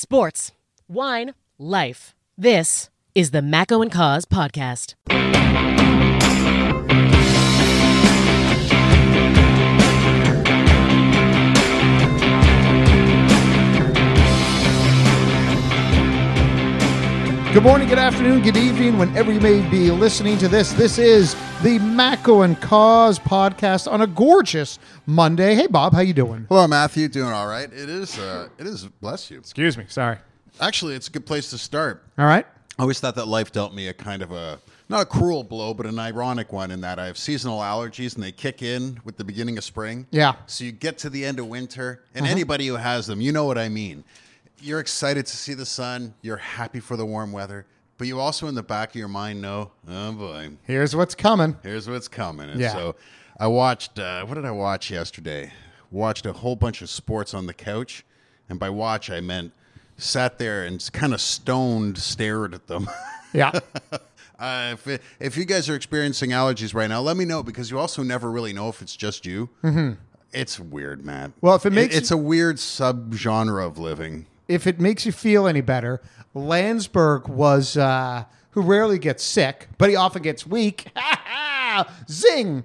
Sports, wine, life. This is the Macco and Cause podcast. Good morning, good afternoon, good evening, whenever you may be listening to this. This is the Macco and Cause podcast on a gorgeous Monday. Hey, Bob, how you doing? Hello, Matthew. Doing all right. It is, bless you. Excuse me, sorry. Actually, it's a good place to start. All right. I always thought that life dealt me a kind of not a cruel blow, but an ironic one in that I have seasonal allergies and they kick in with the beginning of spring. Yeah. So you get to the end of winter, and anybody who has them, you know what I mean. You're excited to see the sun. You're happy for the warm weather. But you also, in the back of your mind, know, oh, boy. Here's what's coming. Here's what's coming. And Yeah. so I watched, what did I watch yesterday? Watched a whole bunch of sports on the couch. And by watch, I meant sat there and kind of stoned stared at them. Yeah. If you guys are experiencing allergies right now, let me know, because you also never really know if it's just you. Mm-hmm. It's weird, man. Well, if it makes it's a weird subgenre of living. If it makes you feel any better, Landsberg was, who rarely gets sick, but he often gets weak. Zing!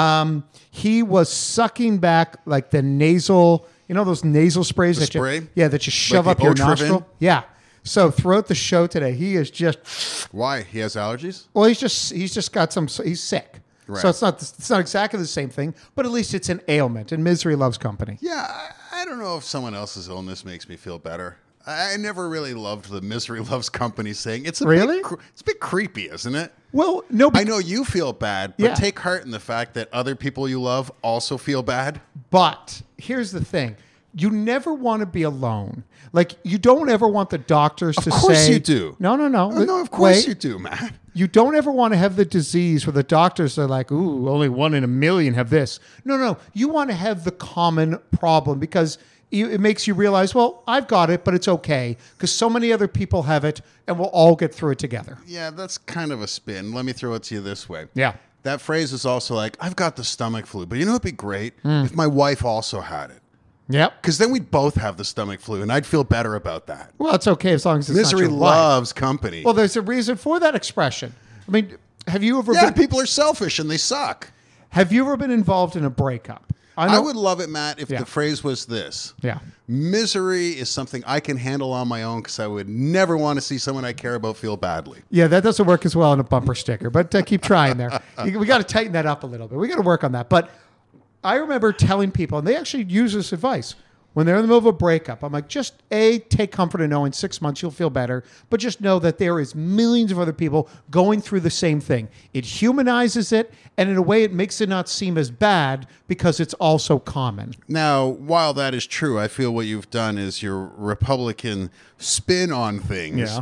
He was sucking back like the nasal, you know those nasal sprays that spray? that you shove Like up the your Otriven? nostril? Yeah. So throughout the show today, he is just, Why? He has allergies? well, he's just got he's sick. Right. So it's not exactly the same thing, but at least it's an ailment, and misery loves company. Yeah, I don't know if someone else's illness makes me feel better. I never really loved the misery loves company saying. It's a Really? it's a bit creepy, isn't it? Well, no, I know you feel bad, but Yeah. take heart in the fact that other people you love also feel bad. but here's the thing. You never want to be alone. Like, you don't ever want the doctors to say... Of course you do. No. No, of course you do, man. You don't ever want to have the disease where the doctors are like, ooh, only 1 in a million have this. No. You want to have the common problem because it makes you realize, well, I've got it, but it's okay because so many other people have it and we'll all get through it together. Yeah, that's kind of a spin. Let me throw it to you this way. Yeah. That phrase is also like, I've got the stomach flu, but you know what'd be great? Hmm. If my wife also had it. Yep. Because then we'd both have the stomach flu, and I'd feel better about that. Well, it's okay as long as it's Misery not your wife. loves company. Well, there's a reason for that expression. I mean, have you ever yeah, been... people are selfish, and they suck. Have you ever been involved in a breakup? I would love it, Matt, if Yeah. the phrase was this. Yeah. Misery is something I can handle on my own because I would never want to see someone I care about feel badly. Yeah, that doesn't work as well in a bumper sticker, but keep trying there. We got to tighten that up a little bit. We got to work on that. But I remember telling people, and they actually use this advice, when they're in the middle of a breakup, I'm like, just take comfort in knowing 6 months you'll feel better, but just know that there is millions of other people going through the same thing. It humanizes it, and in a way it makes it not seem as bad because it's also common. Now, while that is true, I feel what you've done is your Republican spin on things. Yeah.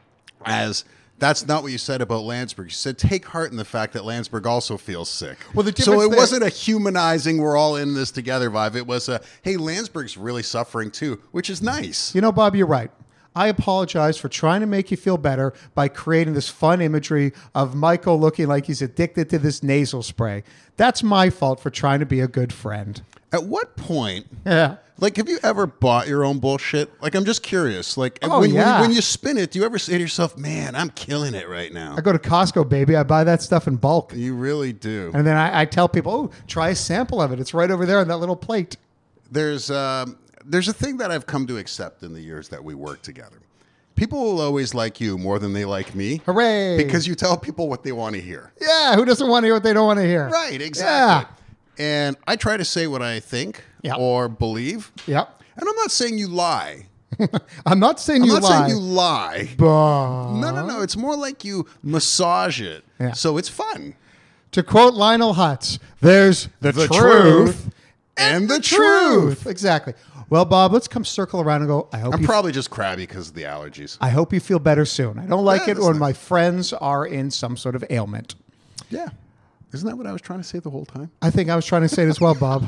As that's not what you said about Landsberg. You said take heart in the fact that Landsberg also feels sick. Well, the so difference it there- wasn't a humanizing, we're all in this together vibe. It was a, hey, Landsberg's really suffering too, which is nice. You know, Bob, you're right. I apologize for trying to make you feel better by creating this fun imagery of Michael looking like he's addicted to this nasal spray. That's my fault for trying to be a good friend. At what point, Yeah. like, have you ever bought your own bullshit? Like, I'm just curious. Like, Oh, when, yeah. when you spin it, do you ever say to yourself, man, I'm killing it right now? I go to Costco, baby. I buy that stuff in bulk. You really do. And then I tell people, oh, try a sample of it. It's right over there on that little plate. There's a thing that I've come to accept in the years that we work together. People will always like you more than they like me. Hooray. Because you tell people what they want to hear. Yeah, who doesn't want to hear what they don't want to hear? Right, exactly. And I try to say what I think Yeah. or believe. Yeah. Yep. And I'm not saying you lie. I'm not saying I'm you not lie. saying you lie. But No. It's more like you massage it. Yeah. So it's fun. to quote Lionel Hutz, there's the truth and the truth. Exactly. Well, Bob, let's come circle around and go, I'm probably just crabby because of the allergies. I hope you feel better soon. I don't like Yeah, it that's when nice. my friends are in some sort of ailment. Yeah. Isn't that what I was trying to say the whole time? I think I was trying to say it as well, Bob.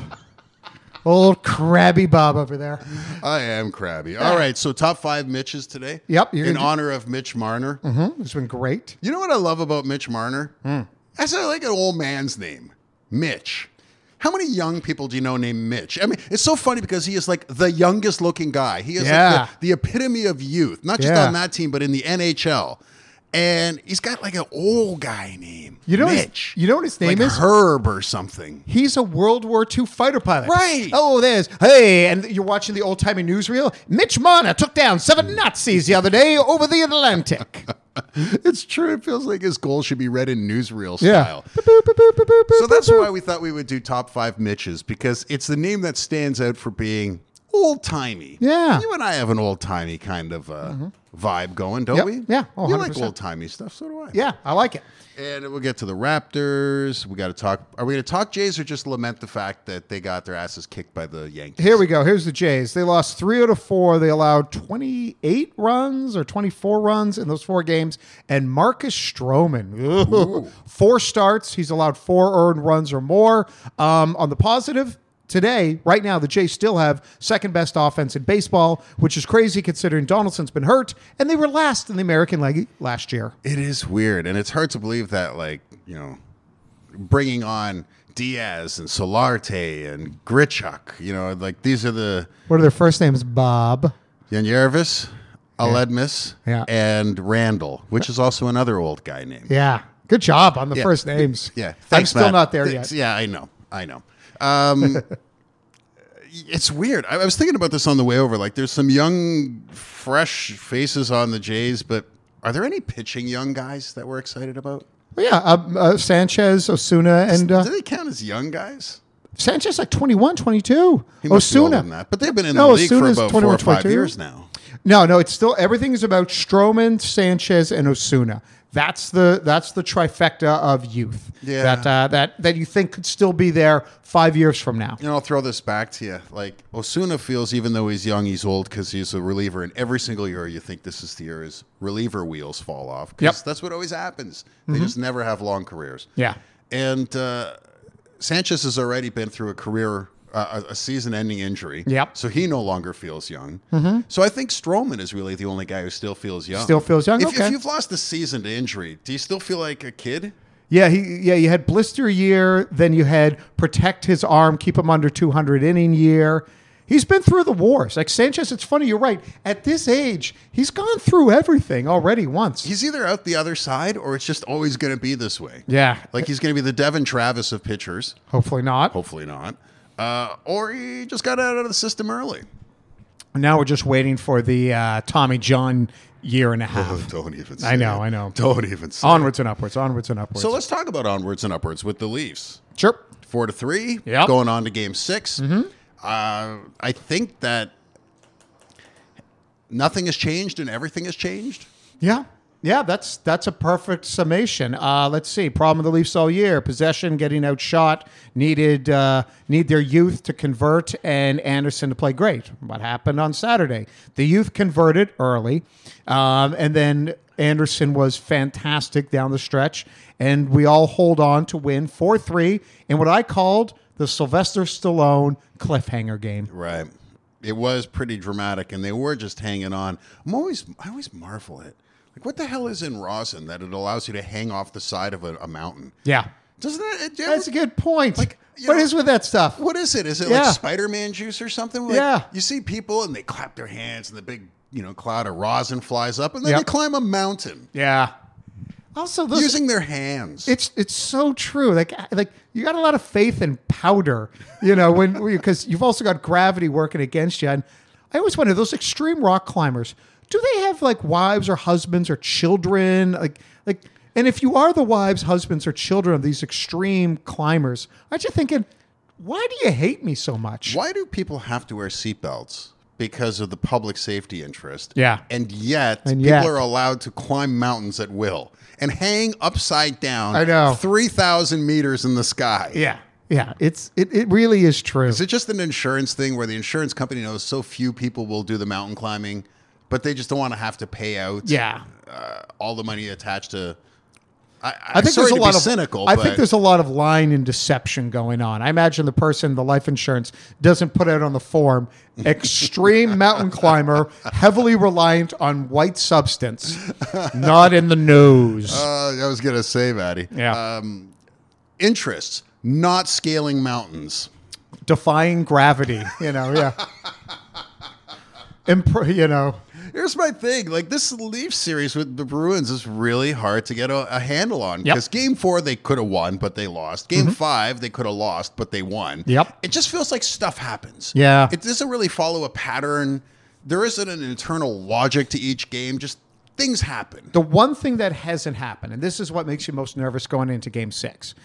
Old crabby Bob over there. I am crabby. All right, so top 5 Mitches today. Yep, In honor of Mitch Marner. It's been great. You know what I love about Mitch Marner? That's like an old man's name. Mitch. How many young people do you know named Mitch? I mean, it's so funny because he is like the youngest looking guy. He is like the epitome of youth, not just on that team, but in the NHL. And he's got like an old guy name, Mitch. You know what his name like is? Herb or something. He's a World War II fighter pilot. Right. Oh, and you're watching the old-timey newsreel. Mitch Marner took down 7 Nazis the other day over the Atlantic. It's true. It feels like his goal should be read in newsreel Yeah. style. So that's why we thought we would do top 5 Mitches, because it's the name that stands out for being old-timey. Yeah. You and I have an old-timey kind of vibe going, don't we? Yeah. Oh, you like 100%. old-timey stuff, so do I. Yeah, I like it. And we'll get to the Raptors. We got to talk. Are we going to talk Jays or just lament the fact that they got their asses kicked by the Yankees? Here we go. Here's the Jays. They lost 3 out of 4. They allowed 28 runs or 24 runs in those 4 games. And Marcus Stroman, 4 starts. He's allowed 4 earned runs or more. On the positive, today, right now, the Jays still have second best offense in baseball, which is crazy considering Donaldson's been hurt, and they were last in the American League last year. It is weird, and it's hard to believe that, like, you know, bringing on Diaz and Solarte and Grichuk, you know, like these are the What are their first names? Bob. Yanjervis, Aledmus, Yeah. and Randall, which is also another old guy name. Yeah. Good job on the first names. Yeah, I'm thanks, still Matt. not there yet. Yeah, I know. It's weird. I was thinking about this on the way over. Like, there's some young, fresh faces on the Jays, but are there any pitching young guys that we're excited about? Well, yeah, Sanchez, Osuna, and Do they count as young guys? Sanchez like 21, 22. He must be older Osuna. than that. But they've been in the league for Osuna's about 4 21, or 5 22. years now. No, it's still everything is about Stroman, Sanchez, and Osuna. That's the trifecta of youth. Yeah. That you think could still be there 5 years from now. You know, I'll throw this back to you. Like, Osuna feels, even though he's young, he's old because he's a reliever. And every single year, you think this is the year his reliever wheels fall off. Because that's what always happens. They just never have long careers. Yeah. And Sanchez has already been through a career, a season-ending injury. Yep. So he no longer feels young. So I think Stroman is really the only guy who still feels young. Still feels young? Okay. If you've lost a season to injury, do you still feel like a kid? Yeah, you had blister year, then you had protect his arm, keep him under 200 inning year. He's been through the wars. Like Sanchez, it's funny, you're right. At this age, he's gone through everything already once. He's either out the other side or it's just always going to be this way. Yeah. Like he's going to be the Devin Travis of pitchers. Hopefully not. Hopefully not. Or he just got out of the system early. Now we're just waiting for the Tommy John year and a half. Don't even say I know. Don't even say Onwards and upwards, onwards and upwards. So let's talk about onwards and upwards with the Leafs. Sure. 4-3, Yep. going on to game 6. I think that nothing has changed and everything has changed. Yeah. Yeah, that's a perfect summation. Let's see. Problem of the Leafs all year: possession, getting outshot, need their youth to convert, and Anderson to play great. What happened on Saturday? The youth converted early, and then Anderson was fantastic down the stretch, and we all hold on to win 4-3 in what I called the Sylvester Stallone cliffhanger game. Right. It was pretty dramatic, and they were just hanging on. I always marvel at, like, what the hell is in rosin that it allows you to hang off the side of a mountain? Yeah. Doesn't that? That's a good point. Like, what is with that stuff? What is it? Is it Yeah. like Spider-Man juice or something? Like, Yeah. You see people and they clap their hands and the big, cloud of rosin flies up and then Yep. they climb a mountain Yeah. Also, those, using their hands. it's so true. Like you got a lot of faith in powder, because you've also got gravity working against you. And I always wonder, those extreme rock climbers, do they have like wives or husbands or children? Like, and if you are the wives, husbands, or children of these extreme climbers, aren't you thinking, why do you hate me so much? Why do people have to wear seatbelts? Because of the public safety interest. Yeah. And yet, And people yet. are allowed to climb mountains at will and hang upside down. I know. 3,000 meters in the sky. Yeah. Yeah. It really is true. Is it just an insurance thing where the insurance company knows so few people will do the mountain climbing, but they just don't want to have to pay out all the money attached to... I think sorry there's a to lot be of cynical. I but think there's a lot of lying and deception going on. I imagine the person, the life insurance, doesn't put out on the form extreme mountain climber, heavily reliant on white substance, not in the nose. I was gonna say, Maddie. Yeah. Interests. not scaling mountains. Defying gravity, yeah. Here's my thing. Like, this Leaf series with the Bruins is really hard to get a handle on. Because Game 4, they could have won, but they lost. Game 5, they could have lost, but they won. Yep. It just feels like stuff happens. Yeah. It doesn't really follow a pattern. There isn't an internal logic to each game. Just things happen. The one thing that hasn't happened, and this is what makes you most nervous going into Game 6,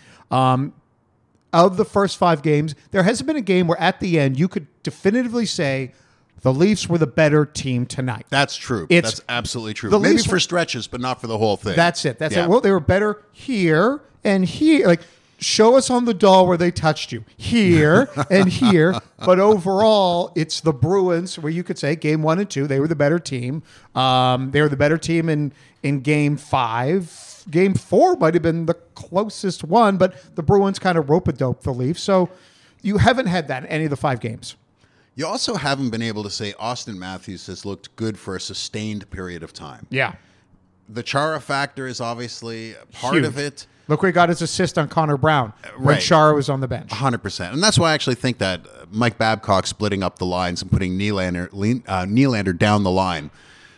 of the first 5 games, there hasn't been a game where at the end you could definitively say the Leafs were the better team tonight. That's true. It's- That's absolutely true. the Maybe Leafs for stretches, but not for the whole thing. That's it. Yeah. Well, they were better here and here. Like, show us on the doll where they touched you. Here and here. But overall, it's the Bruins where you could say Game 1 and 2, they were the better team. They were the better team in Game 5. Game 4 might have been the closest one, but the Bruins kind of rope-a-dope the Leafs. So you haven't had that in any of the 5 games. You also haven't been able to say Austin Matthews has looked good for a sustained period of time. Yeah. The Chara factor is obviously part Huge. of it. Look where he got his assist on Connor Brown when Right. Chara was on the bench. 100%. And that's why I actually think that Mike Babcock splitting up the lines and putting Nylander down the line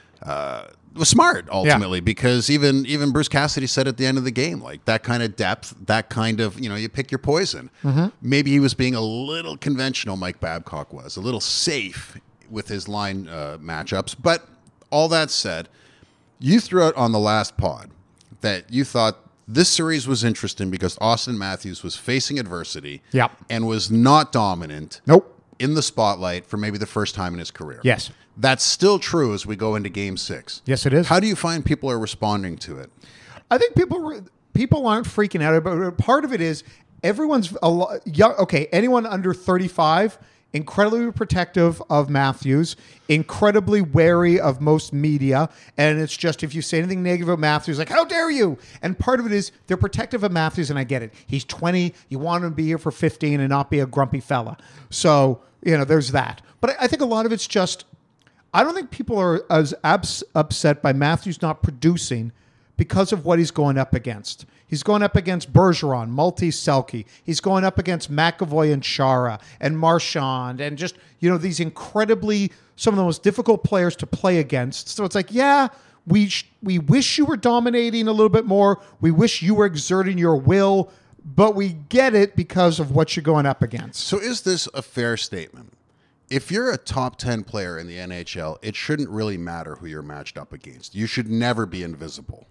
was smart, ultimately, because even Bruce Cassidy said at the end of the game, like, that kind of depth, that kind of, you pick your poison. Maybe he was being a little conventional, Mike Babcock was, a little safe with his line matchups. But all that said, you threw out on the last pod that you thought this series was interesting because Austin Matthews was facing adversity Yep. and was not dominant Nope. in the spotlight for maybe the first time in his career. Yes. That's still true as we go into Game 6. Yes, it is. How do you find people are responding to it? I think people aren't freaking out, but part of it is everyone's young. Okay, anyone under 35, incredibly protective of Matthews, incredibly wary of most media, and it's just if you say anything negative about Matthews, like, how dare you? And part of it is they're protective of Matthews, and I get it. He's 20. You want him to be here for 15 and not be a grumpy fella. So, there's that. But I think a lot of it's just, I don't think people are as upset by Matthews not producing because of what he's going up against. He's going up against Bergeron, Selke. He's going up against McAvoy and Chara and Marchand and just, these incredibly, some of the most difficult players to play against. So it's like, yeah, we wish you were dominating a little bit more. We wish you were exerting your will, but we get it because of what you're going up against. So is this a fair statement? If you're a top 10 player in the NHL, it shouldn't really matter who you're matched up against. You should never be invisible.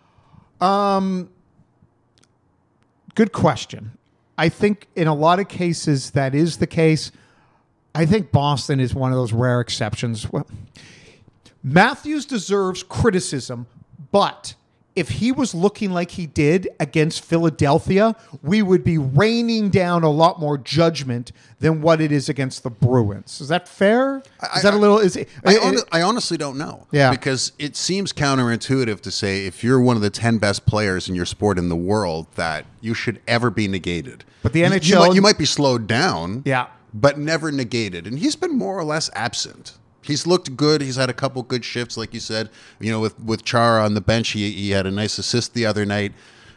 Good question. I think in a lot of cases that is the case. I think Boston is one of those rare exceptions. Well, Matthews deserves criticism, but if he was looking like he did against Philadelphia, we would be raining down a lot more judgment than what it is against the Bruins. Is that fair? Is that a little? I honestly don't know. Yeah. Because it seems counterintuitive to say if you're one of the 10 best players in your sport in the world that you should ever be negated. But the NHL, you might be slowed down. Yeah. But never negated. And he's been more or less absent. He's looked good. He's had a couple good shifts, like you said. With Chara on the bench, he had a nice assist the other night.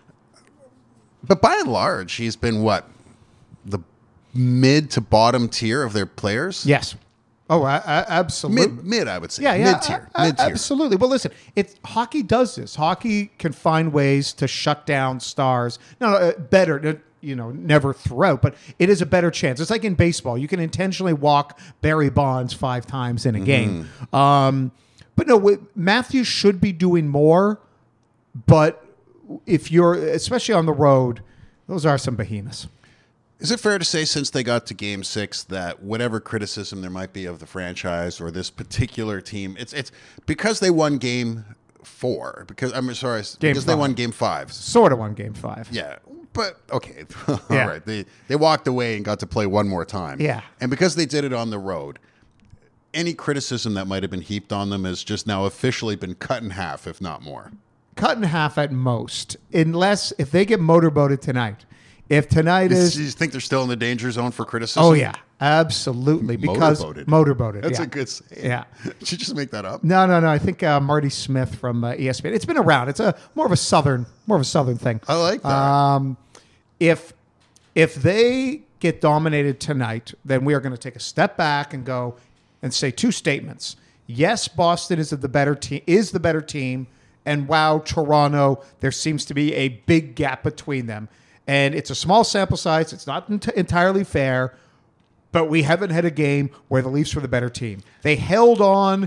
But by and large, he's been the mid to bottom tier of their players? Yes. Oh, absolutely. Mid, I would say. Yeah. Mid-tier. Absolutely. Well, listen, hockey does this. Hockey can find ways to shut down stars. No, better. Never throughout, but it is a better chance. It's like in baseball. You can intentionally walk Barry Bonds 5 times in a game. But no, Matthews should be doing more, but if you're, especially on the road, those are some behemoths. Is it fair to say, since they got to Game 6, that whatever criticism there might be of the franchise or this particular team, it's because they won Game 4, because they won Game 5. Sort of won Game 5. Yeah. But, okay, all right. They walked away and got to play one more time. Yeah. And because they did it on the road, any criticism that might have been heaped on them has just now officially been cut in half, if not more. Cut in half at most, unless if they get motorboated tonight. If tonight is... You think they're still in the danger zone for criticism? Oh, yeah. Absolutely. Because motorboated. That's yeah. a good saying. Yeah. Did you just make that up? No. I think Marty Smith from ESPN. It's been around. It's more of a southern thing. I like that. If they get dominated tonight, then we are going to take a step back and go and say two statements. Yes, Boston is the better team, and wow, Toronto, there seems to be a big gap between them. And it's a small sample size. It's not entirely fair, but we haven't had a game where the Leafs were the better team. They held on.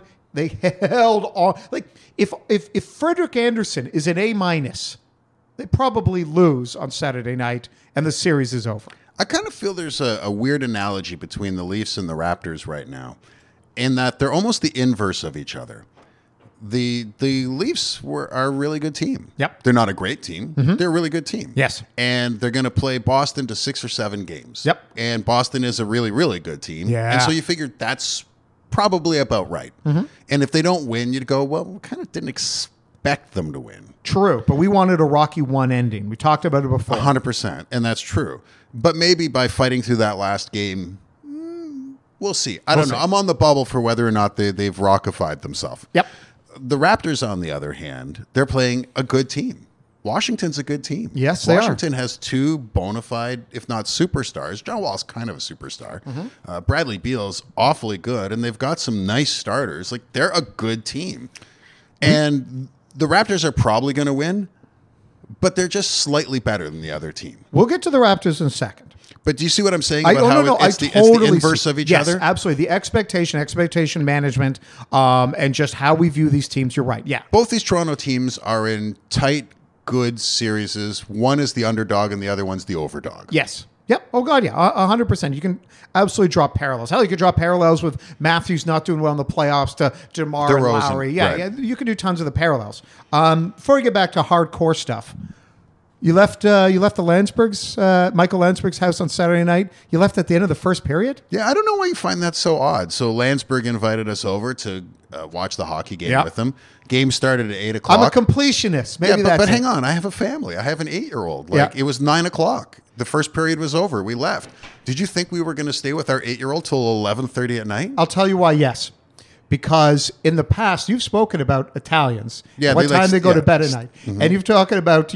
Like if Frederik Andersen is an A-, they probably lose on Saturday night, and the series is over. I kind of feel there's a weird analogy between the Leafs and the Raptors right now, in that they're almost the inverse of each other. The Leafs are a really good team. Yep. They're not a great team. Mm-hmm. They're a really good team. Yes. And they're going to play Boston to 6 or 7 games. Yep. And Boston is a really, really good team. Yeah. And so you figure that's probably about right. Mm-hmm. And if they don't win, you'd go, well, we kind of didn't expect them to win. True, but we wanted a Rocky 1 ending. We talked about it before. 100%, and that's true. But maybe by fighting through that last game, we'll see. I don't know. I'm on the bubble for whether or not they've rockified themselves. Yep. The Raptors, on the other hand, they're playing a good team. Washington's a good team. Yes, they are. Washington has 2 bona fide, if not superstars. John Wall's kind of a superstar. Mm-hmm. Bradley Beal's awfully good, and they've got some nice starters. Like, they're a good team. And the Raptors are probably going to win, but they're just slightly better than the other team. We'll get to the Raptors in a second. But do you see what I'm saying about it's the inverse of each other? Yes, absolutely. The expectation management, and just how we view these teams. You're right. Yeah. Both these Toronto teams are in tight, good series. One is the underdog and the other one's the overdog. Yes. Yep. Oh, God, yeah. 100%. You can absolutely draw parallels. Hell, you could draw parallels with Matthews not doing well in the playoffs to DeMar and Lowry. Yeah, right. Yeah, you can do tons of the parallels. Before we get back to hardcore stuff, you left the Michael Landsberg's house on Saturday night. You left at the end of the first period? Yeah, I don't know why you find that so odd. So Landsberg invited us over to watch the hockey game with him. Game started at 8 o'clock. I'm a completionist. Maybe but hang on. I have a family. I have an 8-year-old. It was 9 o'clock. The first period was over. We left. Did you think we were going to stay with our 8-year-old till 11:30 at night? I'll tell you why, yes. Because in the past, you've spoken about Italians. Yeah, what time they go to bed at night. Mm-hmm. And you've talking about,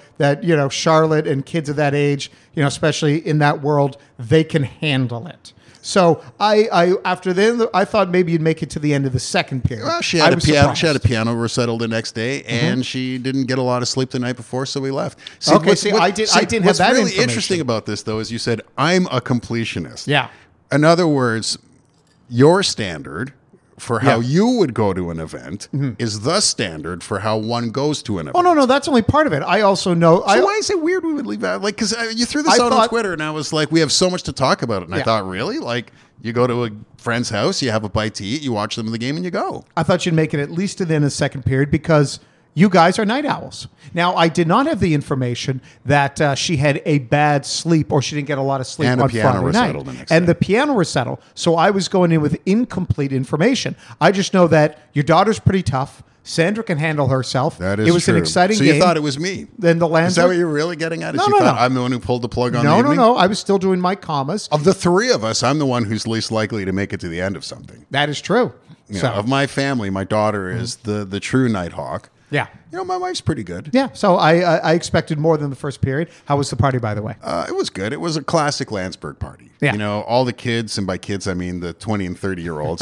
that, Charlotte and kids of that age, especially in that world, they can handle it. So after then, I thought maybe you'd make it to the end of the second period. Well, she had a piano recital the next day, and she didn't get a lot of sleep the night before, so we left. I didn't have that What's really information. interesting about this, though, is you said, I'm a completionist. Yeah. In other words, your standard for how you would go to an event is the standard for how one goes to an event. Oh, no, that's only part of it. I also know... So why is it weird we would leave out? Like, because you threw this out on Twitter, and I was like, we have so much to talk about it. And I thought, really? Like, you go to a friend's house, you have a bite to eat, you watch them in the game, and you go. I thought you'd make it at least to the end of the second period because you guys are night owls. Now, I did not have the information that she had a bad sleep or she didn't get a lot of sleep on Friday night. And the piano recital. So I was going in with incomplete information. I just know that your daughter's pretty tough. Sandra can handle herself. That is It was true. an exciting game. game. So you thought it was me? Then the Landsberg. Is that what you're really getting at? No. I'm the one who pulled the plug on the evening? No. I was still doing my commas. Of the 3 of us, I'm the one who's least likely to make it to the end of something. That is true. Of my family, my daughter is the true Nighthawk. Yeah. My wife's pretty good. Yeah. So I expected more than the first period. How was the party, by the way? It was good. It was a classic Landsberg party. Yeah. All the kids, and by kids I mean the 20 and 30-year-olds,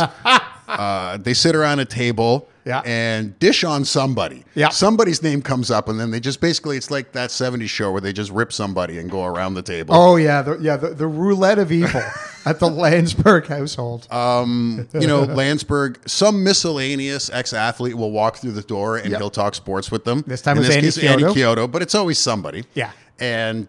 they sit around a table and dish on somebody. Yeah. Somebody's name comes up, and then they just basically, it's like that 70s show where they just rip somebody and go around the table. Oh, yeah. The roulette of evil at the Landsberg household. Landsberg, some miscellaneous ex-athlete will walk through the door and he'll talk sports with them. This time it was Andy Chiodo, but it's always somebody. Yeah. And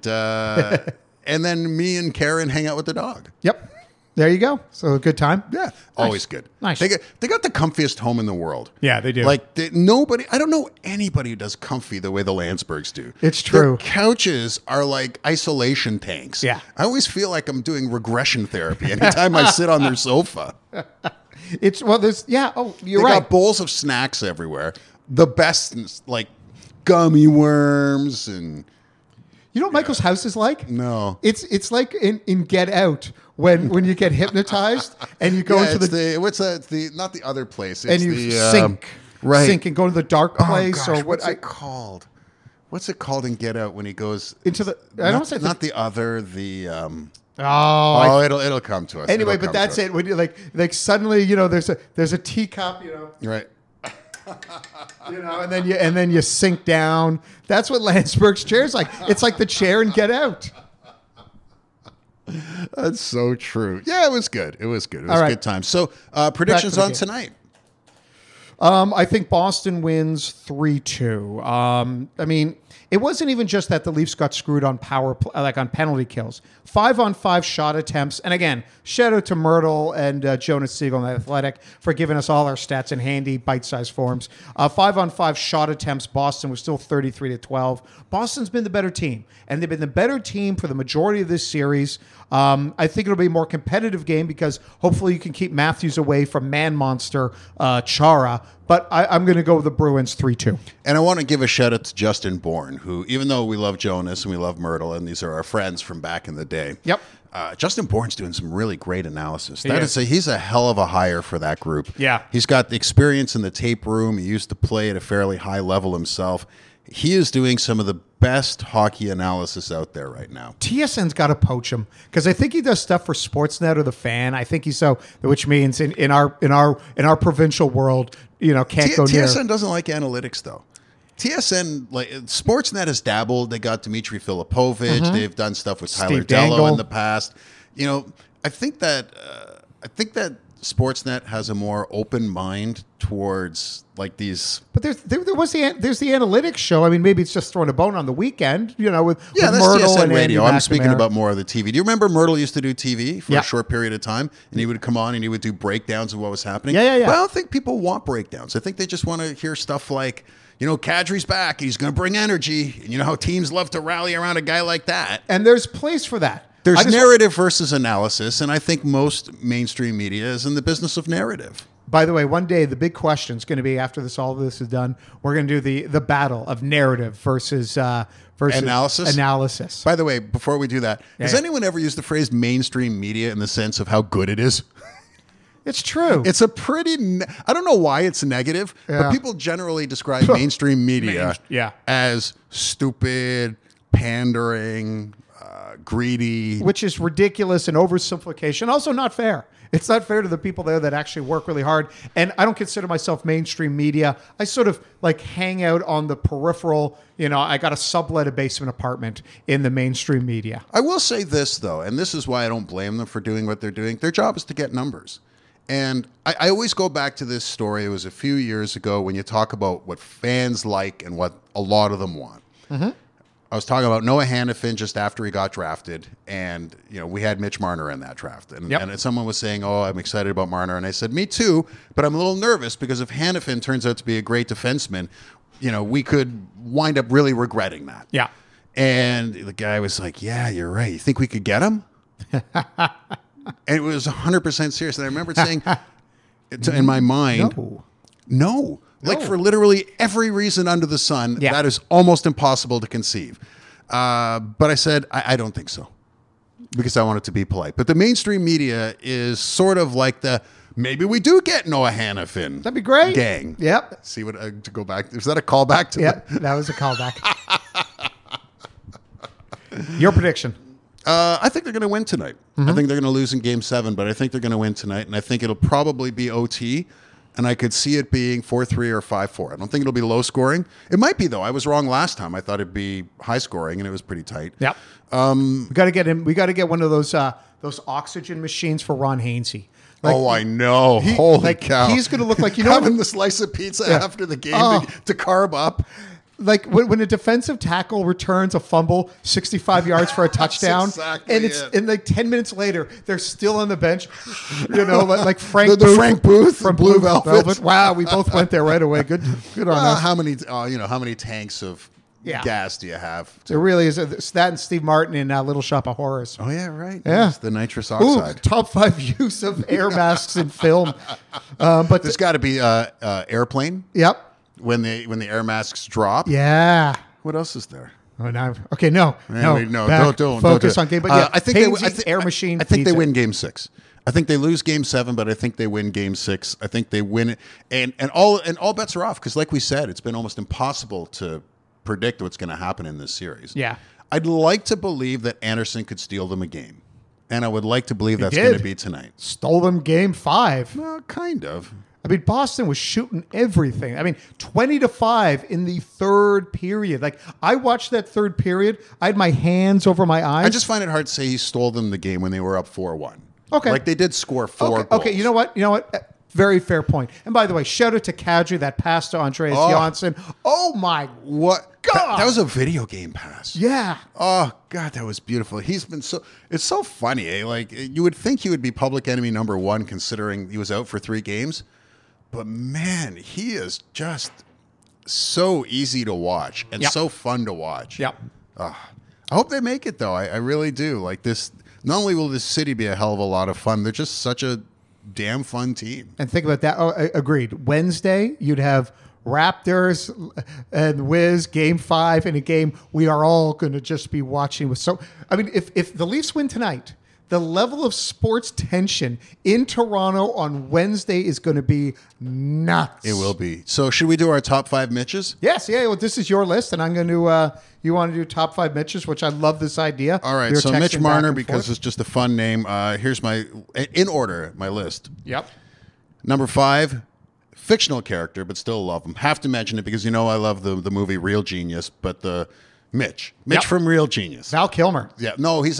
and then me and Karen hang out with the dog. Yep. There you go. So a good time. Yeah, Nice. always good. Nice. They got the comfiest home in the world. Yeah, they do. Like nobody, I don't know anybody who does comfy the way the Landsbergs do. It's true. Their couches are like isolation tanks. Yeah. I always feel like I'm doing regression therapy anytime I sit on their sofa. You're They right. got bowls of snacks everywhere. The best, like gummy worms and. You know what Michael's house is like? No. It's like in Get Out when you get hypnotized and you go into the not the other place. It's and you the, sink right. sink and go to the dark place or what? What's it called? what's it called in Get Out when he goes into the? I don't say not the other. The it'll come to us. Anyway, It'll but come that's to us. it. When you like suddenly, there's a teacup, Right. and then you sink down. That's what Landsberg's chair is like. It's like the chair in Get Out. That's so true. Yeah, it was good. It was good. It was All right. a good time. So predictions the on game. tonight. I think Boston wins 3-2. I mean, it wasn't even just that the Leafs got screwed on on penalty kills. 5-on-5 shot attempts. And again, shout out to Myrtle and Jonas Siegel and The Athletic for giving us all our stats in handy bite-sized forms. 5-on-5 shot attempts. Boston was still 33-12. Boston's been the better team, and they've been the better team for the majority of this series. I think it'll be a more competitive game because hopefully you can keep Matthews away from man monster Chara. But I'm going to go with the Bruins 3-2. And I want to give a shout out to Justin Bourne, who, even though we love Jonas and we love Myrtle, and these are our friends from back in the day. Yep. Justin Bourne's doing some really great analysis. He He's a hell of a hire for that group. Yeah. He's got the experience in the tape room. He used to play at a fairly high level himself. He is doing some of the best hockey analysis out there right now. TSN's got to poach him because I think he does stuff for Sportsnet or The Fan. I think he's which means in our provincial world, can't go near. TSN doesn't like analytics though. TSN, like Sportsnet, has dabbled. They got Dmitry Filipovich. Mm-hmm. They've done stuff with Tyler Steve Dello Dangle in the past. I think that Sportsnet has a more open mind towards like these. But there's the analytics show. I mean, maybe it's just throwing a bone on the weekend, with That's Myrtle TSN and radio. Andy I'm speaking McNamara. about more of the TV. Do you remember Myrtle used to do TV for Yeah. a short period of time, and he would come on and he would do breakdowns of what was happening? Yeah. But I don't think people want breakdowns. I think they just want to hear stuff like, Kadri's back. He's going to bring energy. And you know how teams love to rally around a guy like that. And there's place for that. There's narrative versus analysis, and I think most mainstream media is in the business of narrative. By the way, one day the big question is going to be after all of this is done, we're going to do the battle of narrative versus analysis. By the way, before we do that, has anyone ever used the phrase mainstream media in the sense of how good it is? It's true. It's a pretty. I don't know why it's negative, Yeah. but people generally describe mainstream media as stupid, pandering, greedy. Which is ridiculous and oversimplification. Also not fair. It's not fair to the people there that actually work really hard. And I don't consider myself mainstream media. I sort of like hang out on the peripheral. I got a sublet a basement apartment in the mainstream media. I will say this, though, and this is why I don't blame them for doing what they're doing. Their job is to get numbers. And I always go back to this story. It was a few years ago when you talk about what fans like and what a lot of them want. Mm-hmm. I was talking about Noah Hannafin just after he got drafted, and we had Mitch Marner in that draft, and someone was saying, "Oh, I'm excited about Marner," and I said, "Me too," but I'm a little nervous because if Hannafin turns out to be a great defenseman, we could wind up really regretting that. Yeah. And the guy was like, "Yeah, you're right. You think we could get him?" And it was 100% serious. And I remember saying, in my mind, no. Like for literally every reason under the sun, that is almost impossible to conceive. But I said, I don't think so, because I want it to be polite. But the mainstream media is sort of like maybe we do get Noah Hannafin. That'd be great. Gang. Yep. See what to go back. Is that a callback to Yeah, that was a callback. Your prediction. I think they're going to win tonight. Mm-hmm. I think they're going to lose in Game 7, but I think they're going to win tonight, and I think it'll probably be OT, and I could see it being 4-3 or 5-4. I don't think it'll be low scoring. It might be, though. I was wrong last time. I thought it'd be high scoring, and it was pretty tight. Yep. We got to get him. We got to get one of those oxygen machines for Ron Hainsey. I know. Holy cow. He's going to look like, having the slice of pizza after the game to carb up. Like when a defensive tackle returns a fumble 65 yards for a touchdown, exactly and and like 10 minutes later they're still on the bench, like Frank the Frank Booth from Blue Velvet. Wow, we both went there right away. Good on us. How many tanks of gas do you have? It really is. It's that and Steve Martin in Little Shop of Horrors. Oh yeah, right. Yeah, it's the nitrous oxide. Top 5 use of air masks in film. But there's got to be airplane. Yep. When the air masks drop. Yeah. What else is there? Oh, no. Okay, no. Don't focus on game. But yeah, I think air machine. I think they win Game 6. I think they lose Game 7, but I think they win Game 6. I think they win it, and all bets are off because, like we said, it's been almost impossible to predict what's going to happen in this series. Yeah. I'd like to believe that Anderson could steal them a game. And I would like to believe that's did. going to be tonight. Stole them game 5. Well, kind of. I mean, Boston was shooting everything. I mean, 20-5 in the third period. Like, I watched that third period. I had my hands over my eyes. I just find it hard to say he stole them the game when they were up 4-1. Okay. Like, they did score 4 goals. Okay, you know what? Very fair point. And by the way, shout out to Kadri, that pass to Andreas Janssen. Oh, my What? God. That was a video game pass. Yeah. Oh, God, that was beautiful. He's been so... It's so funny, eh? Like, you would think he would be public enemy number 1 considering he was out for 3 games. But, man, he is just so easy to watch and so fun to watch. Yep. I hope they make it, though. I really do. Like, this... Not only will this city be a hell of a lot of fun, they're just such a damn fun team. And think about that. Oh, agreed. Wednesday, you'd have Raptors and Wiz game 5 in a game we are all going to just be watching with. So, I mean, if the Leafs win tonight, the level of sports tension in Toronto on Wednesday is going to be nuts. It will be. So should we do our top 5 Mitches? Yes. Yeah. Well, this is your list, and I'm going to. You want to do top 5 Mitches, which I love this idea. All right. We were So texting Mitch back Marner, and because forth. it's just a fun name. Here's in order, my list. Yep. Number 5, fictional character, but still love him. Have to mention it because you know I love the movie Real Genius, but the Mitch Yep. from Real Genius. Val Kilmer. Yeah, no, he's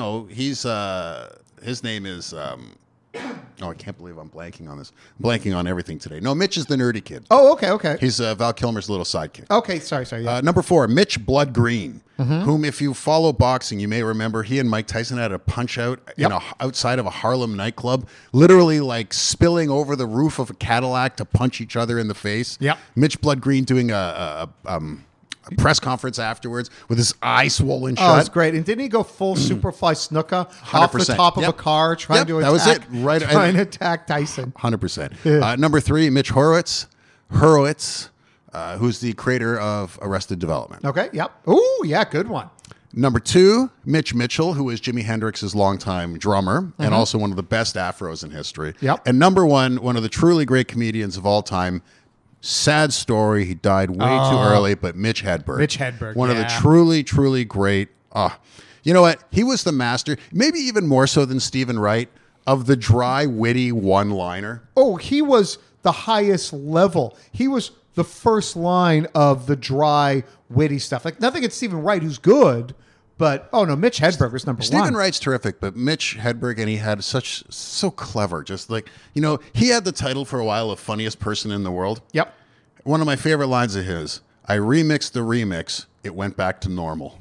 his name is I can't believe I'm blanking on this. I'm blanking on everything today. No, Mitch is the nerdy kid. Oh, okay. He's Val Kilmer's little sidekick. Okay, sorry. Yeah. Number 4, Mitch Blood Green, whom, if you follow boxing, you may remember he and Mike Tyson had a punch out outside of a Harlem nightclub, literally like spilling over the roof of a Cadillac to punch each other in the face. Yep. Mitch Blood Green doing a press conference afterwards with his eye swollen Oh, shut. it's great. And didn't he go full Superfly Snuka off the 100%. top of a Yep. car trying to That attack? was it. Right. Trying to attack Tyson. 100%. Number 3, Mitch Hurwitz, who's the creator of Arrested Development. Okay. Yep. Ooh, yeah, good one. Number 2, Mitch Mitchell, who is Jimi Hendrix's longtime drummer and also one of the best afros in history. Yep. And number 1, one of the truly great comedians of all time. Sad story. He died way too early, but Mitch Hedberg. Mitch Hedberg, One of the yeah. truly, truly great. You know what? He was the master, maybe even more so than Stephen Wright, of the dry, witty one-liner. Oh, he was the highest level. He was the first line of the dry, witty stuff. Like, nothing against Stephen Wright, who's good, but, Mitch Hedberg was number 1. Stephen Wright's terrific, but Mitch Hedberg, and he had so clever. Just like, he had the title for a while of funniest person in the world. Yep. One of my favorite lines of his, I remixed the remix, it went back to normal.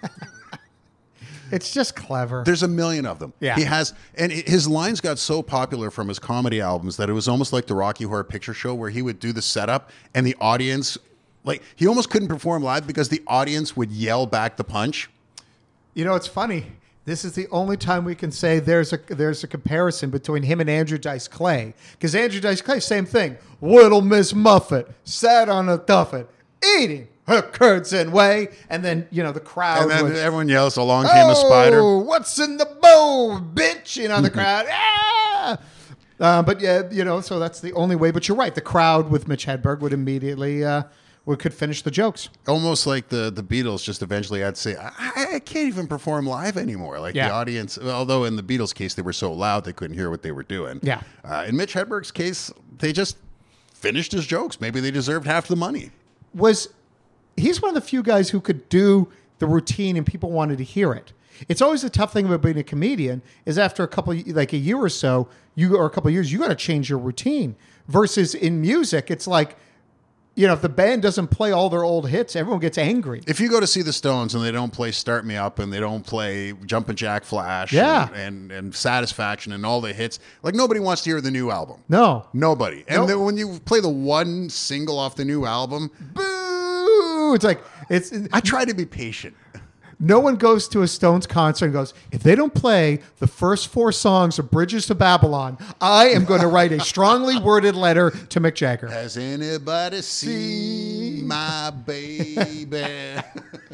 It's just clever. There's a million of them. Yeah. He has, and his lines got so popular from his comedy albums that it was almost like the Rocky Horror Picture Show, where he would do the setup and the audience, like, he almost couldn't perform live because the audience would yell back the punch. It's funny. This is the only time we can say there's a comparison between him and Andrew Dice Clay. Because Andrew Dice Clay, same thing. Little Miss Muffet sat on a tuffet, eating her curds and whey. And then, the crowd And then would, everyone yells, along came a spider. Oh, what's in the bowl, bitch? The crowd, but yeah, so that's the only way. But you're right. The crowd with Mitch Hedberg would immediately... could finish the jokes. Almost like the Beatles just eventually had to say, I can't even perform live anymore. Like the audience, although in the Beatles' case, they were so loud they couldn't hear what they were doing. Yeah. In Mitch Hedberg's case, they just finished his jokes. Maybe they deserved half the money. He's one of the few guys who could do the routine and people wanted to hear it. It's always a tough thing about being a comedian is after a year or so, or a couple of years, you got to change your routine. Versus in music, it's like, if the band doesn't play all their old hits, everyone gets angry. If you go to see the Stones and they don't play Start Me Up and they don't play Jumpin' Jack Flash and Satisfaction and all the hits, like nobody wants to hear the new album. No. Nobody. And then when you play the one single off the new album, boo! It's like, I try to be patient. No one goes to a Stones concert and goes, if they don't play the first 4 songs of Bridges to Babylon, I am going to write a strongly worded letter to Mick Jagger. Has anybody seen my baby?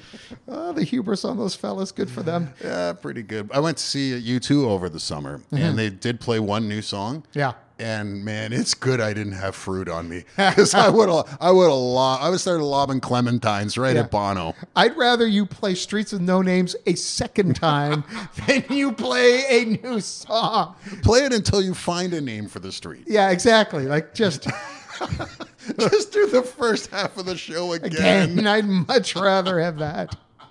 Oh, the hubris on those fellas. Good for them. Yeah, pretty good. I went to see U2 over the summer, and they did play one new song. Yeah. And man, it's good I didn't have fruit on me, because I would have started lobbing clementines right at Bono. I'd rather you play Streets with No Names a second time than you play a new song. Play it until you find a name for the street. Yeah, exactly. Like just Just do the first half of the show again. I'd much rather have that.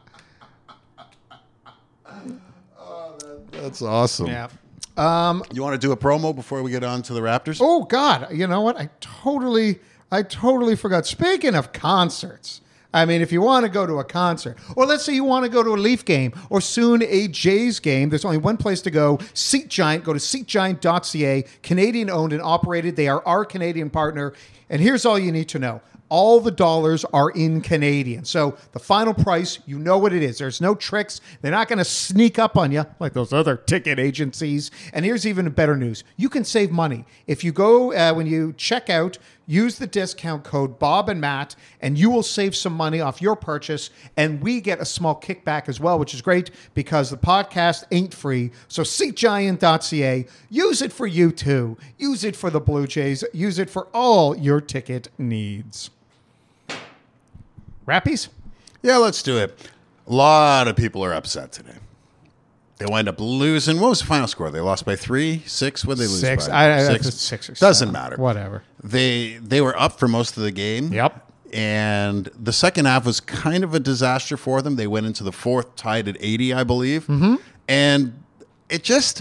That's awesome. Yeah. You want to do a promo before we get on to the Raptors? Oh God, you know what? I totally forgot. Speaking of concerts, I mean, if you want to go to a concert, or let's say you want to go to a Leaf game, or soon a Jays game, there's only one place to go. SeatGiant. Go to SeatGiant.ca. Canadian owned and operated. They are our Canadian partner. And here's all you need to know. All the dollars are in Canadian. So the final price, you know what it is. There's no tricks. They're not going to sneak up on you like those other ticket agencies. And here's even better news. You can save money. If you go, when you check out, use the discount code Bob and Matt, and you will save some money off your purchase. And we get a small kickback as well, which is great because the podcast ain't free. So SeatGiant.ca, use it for you too. Use it for the Blue Jays. Use it for all your ticket needs. Rappies? Yeah, let's do it. A lot of people are upset today. They wind up losing. What was the final score? They lost by 3, 6. What did they lose 6. by? 6 or 7. Doesn't matter. Whatever. They were up for most of the game. Yep. And the second half was kind of a disaster for them. They went into the fourth tied at 80, I believe. Mm-hmm. And they just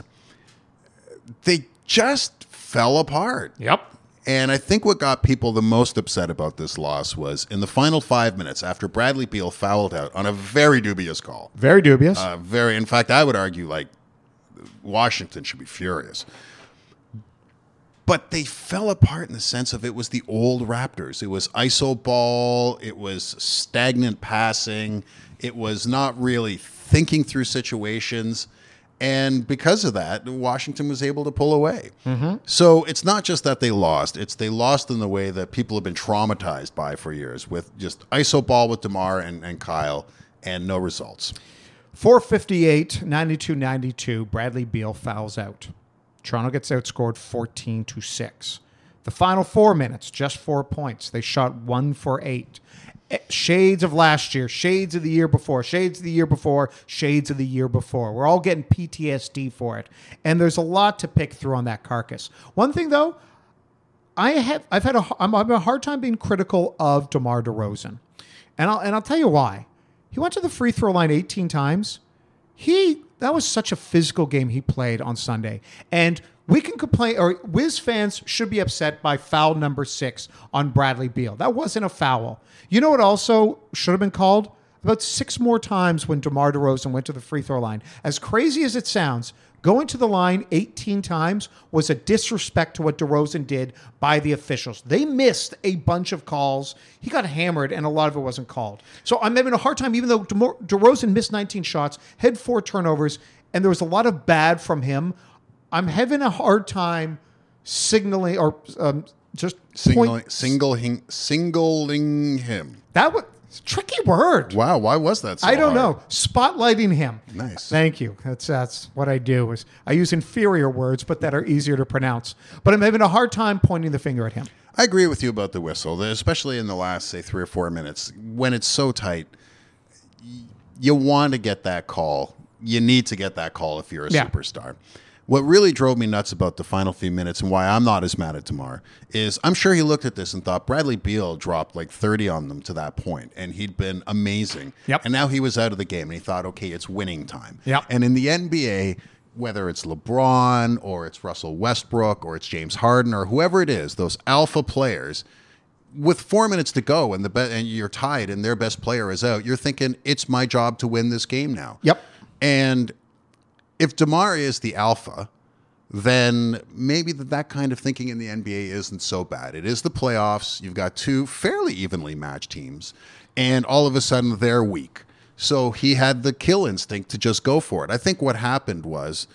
fell apart. Yep. And I think what got people the most upset about this loss was in the final 5 minutes after Bradley Beal fouled out on a very dubious call. Very dubious. In fact, I would argue like Washington should be furious. But they fell apart in the sense of it was the old Raptors. It was iso ball. It was stagnant passing. It was not really thinking through situations. And because of that, Washington was able to pull away. Mm-hmm. So it's not just that they lost. It's they lost in the way that people have been traumatized by for years with just iso ball with DeMar and Kyle and no results. 4:58, 92-92, Bradley Beal fouls out. Toronto gets outscored 14-6. The final 4 minutes, just 4 points. They shot 1 for 8. Shades of last year, shades of the year before, shades of the year before, shades of the year before. We're all getting PTSD for it. And there's a lot to pick through on that carcass. One thing, though, I'm having a hard time being critical of DeMar DeRozan. And I'll tell you why. He went to the free throw line 18 times. That was such a physical game he played on Sunday. And we can complain, or Wiz fans should be upset by foul number 6 on Bradley Beal. That wasn't a foul. You know what also should have been called? About 6 more times when DeMar DeRozan went to the free throw line. As crazy as it sounds, going to the line 18 times was a disrespect to what DeRozan did by the officials. They missed a bunch of calls. He got hammered, and a lot of it wasn't called. So I'm having a hard time, even though DeRozan missed 19 shots, had 4 turnovers, and there was a lot of bad from him. I'm having a hard time signaling or just singling him. That was a tricky word. Wow, why was that so I don't hard? know. Spotlighting him. Nice. Thank you. That's what I do. Is I use inferior words, but that are easier to pronounce. But I'm having a hard time pointing the finger at him. I agree with you about the whistle, especially in the last, say, 3 or 4 minutes. When it's so tight, you want to get that call. You need to get that call if you're a superstar. What really drove me nuts about the final few minutes and why I'm not as mad at DeMar is I'm sure he looked at this and thought Bradley Beal dropped like 30 on them to that point, and he'd been amazing. Yep. And now he was out of the game, and he thought, okay, it's winning time. Yep. And in the NBA, whether it's LeBron or it's Russell Westbrook or it's James Harden or whoever it is, those alpha players, with 4 minutes to go and and you're tied and their best player is out, you're thinking, it's my job to win this game now. Yep. And if DeMar is the alpha, then maybe that kind of thinking in the NBA isn't so bad. It is the playoffs. You've got 2 fairly evenly matched teams, and all of a sudden they're weak. So he had the kill instinct to just go for it. I think what happened was,